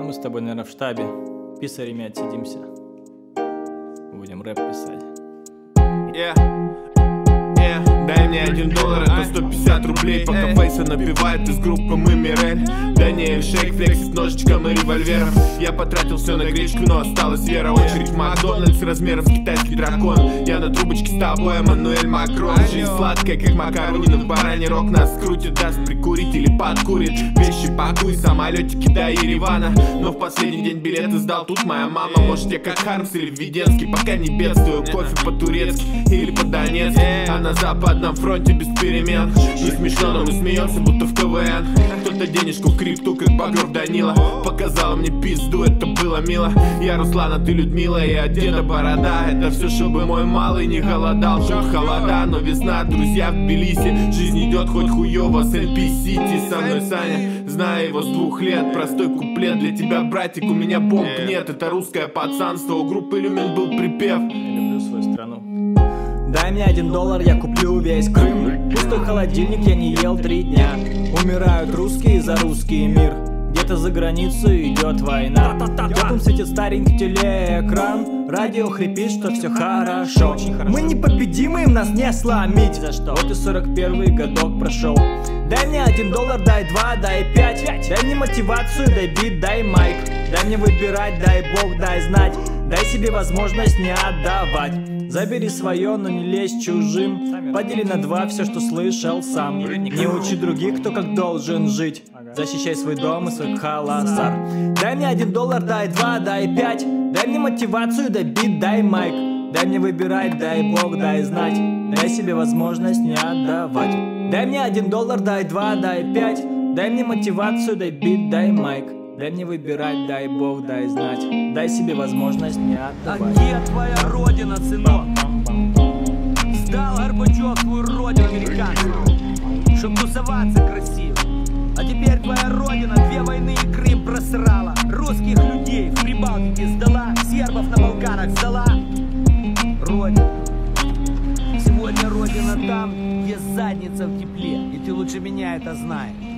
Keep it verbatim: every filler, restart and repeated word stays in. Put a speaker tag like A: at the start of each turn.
A: мы с тобой, наверное, в штабе писарями отсидимся. Будем рэп писать.
B: Yeah. Yeah. Дай мне один доллар, это сто пятьдесят рублей. Пока Фейса напевает из группы мы Мирель. Даниэль Шейк флексит ножичком и револьвером. Я потратил все на гречку, но осталась вера. Очередь в Макдональдс размером с китайский дракон. Я на трубочке с тобой, Эммануэль Макрон. Жизнь сладкая, как макаронины в баране. Рок нас крутит, даст прикурить или подкурит. Вещи пакуй, самолетики до Еревана. Но в последний день билеты сдал тут моя мама. Может я как Хармс или Введенский. Пока не бедствую, кофе по-турецки или по-донецки. А на западном фронте без перемен. Не смешно, но мы смеемся, будто в КВН. Кто-то денежку в крипту, как Багров Данила. Показала мне пизду, это было мило. Я Руслана, ты Людмила, и от деда борода. Это все, чтобы мой малый не голодал. Что холода, но весна, друзья в Тбилиси. Жизнь идет хоть хуёво с эн пи Сити. Со мной Саня, знаю его с двух лет. Простой куплет для тебя, братик, у меня бомб нет. Это русское пацанство, у группы Люмен был припев.
A: Я люблю свою страну. Дай мне один доллар, я куплю весь Крым. Пустой холодильник, я не ел три дня. Умирают русские за русский мир. Где-то за границей идет война. В этом светит старенький телеэкран. Радио хрипит, что все хорошо. Очень хорошо. Мы непобедимы, им нас не сломить. За что? Вот и сорок первый годок прошел. Дай мне один доллар, дай два, дай пять. Дай мне мотивацию, дай бит, дай майк. Дай мне выбирать, дай бог, дай знать. Дай себе возможность не отдавать. Забери свое, но не лезь чужим. Подели на два все, что слышал сам. Не учи других, кто как должен жить. Защищай свой дом и свой халасар. Дай мне один доллар, дай два, дай пять. Дай мне мотивацию, дай бит, дай майк. Дай мне выбирать, дай бог, дай знать. Дай себе возможность не отдавать. Дай мне один доллар, дай два, дай пять. Дай мне мотивацию, дай бит, дай майк. Дай мне выбирать, дай бог, дай знать. Дай себе возможность не отдавать.
C: А где твоя родина, сынок? Сдал Горбачев твою родину американскую, чтоб тусоваться красиво. А теперь твоя родина две войны и Крым просрала. Русских людей в Прибалтике сдала. Сербов на Балканах сдала. Родина. Сегодня родина там, где задница в тепле. И ты лучше меня это знаешь.